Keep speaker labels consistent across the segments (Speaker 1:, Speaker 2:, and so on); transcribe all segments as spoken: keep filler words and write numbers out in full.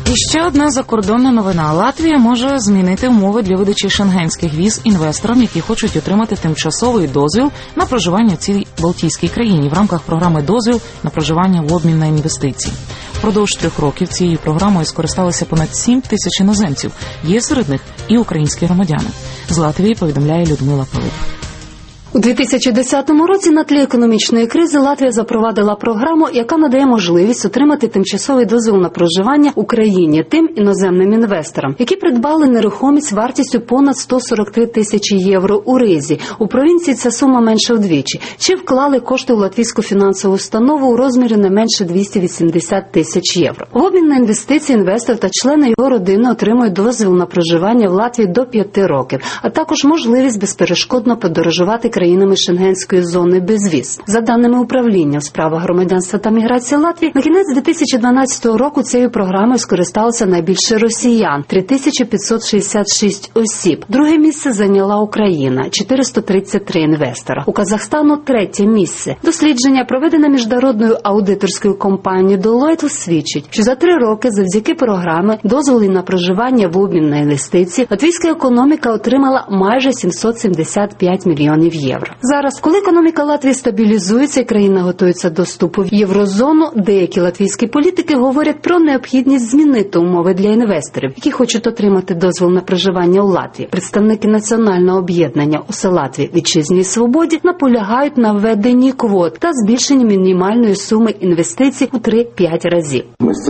Speaker 1: І ще одна закордонна новина. Латвія може змінити умови для видачі шенгенських віз інвесторам, які хочуть отримати тимчасовий дозвіл на проживання в цій Балтійській країні в рамках програми «Дозвіл на проживання в обмін на інвестиції». Впродовж трьох років цією програмою скористалися понад сім тисяч іноземців. Є серед них і українські громадяни. З Латвії повідомляє Людмила Пилип.
Speaker 2: У дві тисячі десятому році на тлі економічної кризи Латвія запровадила програму, яка надає можливість отримати тимчасовий дозвіл на проживання в Україні тим іноземним інвесторам, які придбали нерухомість вартістю понад сто сорок три тисячі євро у Ризі. У провінції ця сума менша вдвічі. Чи вклали кошти у латвійську фінансову установу у розмірі не менше двісті вісімдесят тисяч євро. В обмін на інвестиції інвестор та члени його родини отримують дозвіл на проживання в Латвії до п'яти років, а також можливість безперешкодно подорожувати країнами Шенгенської зони без віз. За даними управління у справах громадянства та міграції Латвії, на кінець дві тисячі дванадцятого року цією програмою скористалося найбільше росіян – три тисячі п'ятсот шістдесят шість осіб. Друге місце зайняла Україна – чотириста тридцять три інвестора. У Казахстану – третє місце. Дослідження, проведене міжнародною аудиторською компанією Deloitte, свідчить, що за три роки завдяки програмі дозволів на проживання в обмін на інвестиції латвійська економіка отримала майже сімсот сімдесят п'ять мільйонів євро. Зараз, коли економіка Латвії стабілізується і країна готується до вступу в єврозону, деякі латвійські політики говорять про необхідність змінити умови для інвесторів, які хочуть отримати дозвіл на проживання у Латвії. Представники національного об'єднання «Усе Латвії Вітчизній свободі» наполягають на введенні квот та збільшенні мінімальної суми інвестицій у три-п'ять разів.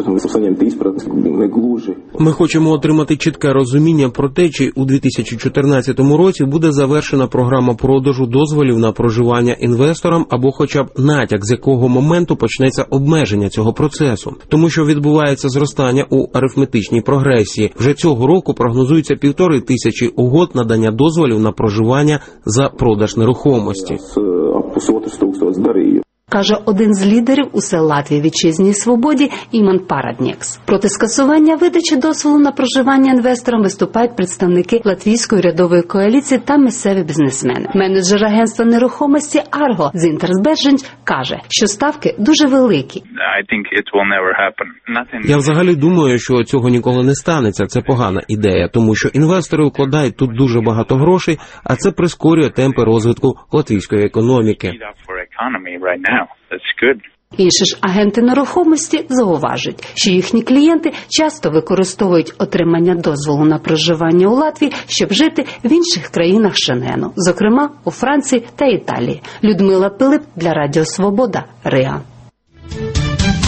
Speaker 3: Ми хочемо отримати чітке розуміння про те, чи у дві тисячі чотирнадцятому році буде завершена програма продажу дозволів на проживання інвесторам або хоча б натяк, з якого моменту почнеться обмеження цього процесу. Тому що відбувається зростання у арифметичній прогресії. Вже цього року прогнозується півтори тисячі угод надання дозволів на проживання за продаж нерухомості.
Speaker 2: Каже один з лідерів «Усе Латвії Вітчизній свободі» Іман Параднєкс. Проти скасування видачі дозволу на проживання інвесторам виступають представники латвійської урядової коаліції та місцеві бізнесмени. Менеджер агентства нерухомості Арго Зінтерсберджень каже, що ставки дуже великі.
Speaker 3: Я взагалі думаю, що цього ніколи не станеться. Це погана ідея, тому що інвестори укладають тут дуже багато грошей, а це прискорює темпи розвитку латвійської економіки.
Speaker 2: Інші ж агенти нерухомості зауважують, що їхні клієнти часто використовують отримання дозволу на проживання у Латвії, щоб жити в інших країнах Шенгену, зокрема у Франції та Італії. Людмила Пилип для Радіо Свобода, Риа.